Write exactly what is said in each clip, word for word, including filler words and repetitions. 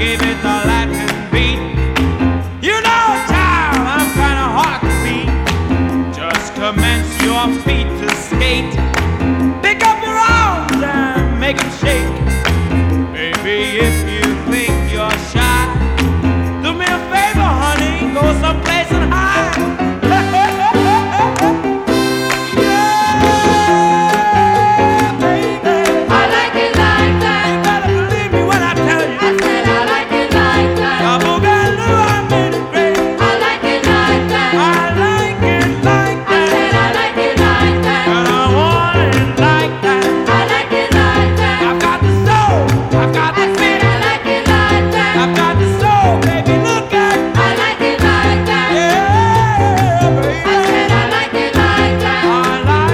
give it the Latin beat. You know, child, I'm kinda hard to beat. Just commence your feet to skate. Pick up your arms and make 'em shake. Baby, if you think you're shy, do me a favor, honey, go someplace and hide.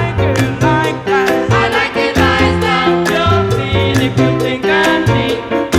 If you think I need